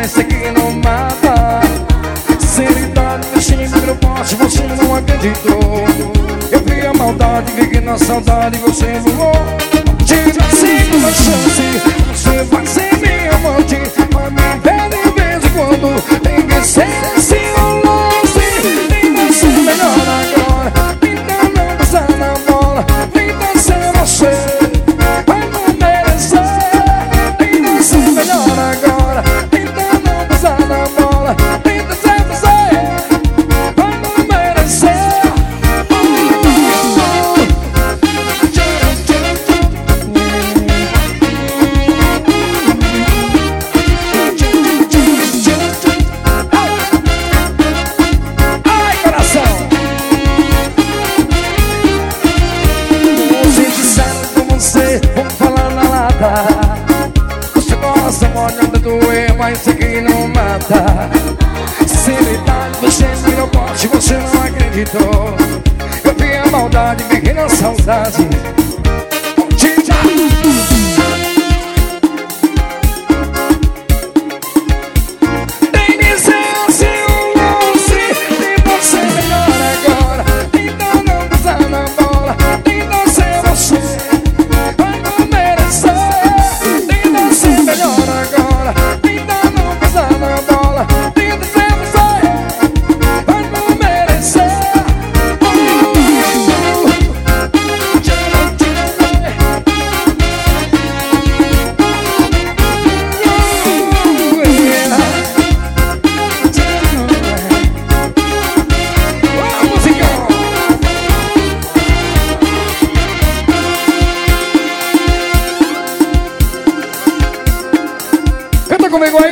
mas sei que não mata. Sinceridade, mexendo no poste, você não acreditou. Eu vi a maldade, vi na saudade, você voou. Te dá segunda chance, você vai ser minha amante. Mas me vê de vez em quando, tem que ser assim um lance. Tem que ser melhor agora, então não pisa na bola. Tem que ser você, vai não merecer. Tem que ser melhor agora, então não pisa na bola. Tem que ser você, vai não merecer. Ai, coração! Se disseram com você, vamos falar na lata. Você gosta, olha, doer, mas sei que não mata. Sinceridade, você virou poste, você não acreditou. Eu vi a maldade, fiquei na saudade. Tem que ser assim um lance. Tem que ser melhor agora, então não pisa na bola. Tem que ser você, vai não merecer. Tem que ser melhor agora, então não pisa na bola. Tem que ser você, vai não merecer. Canta comigo aí.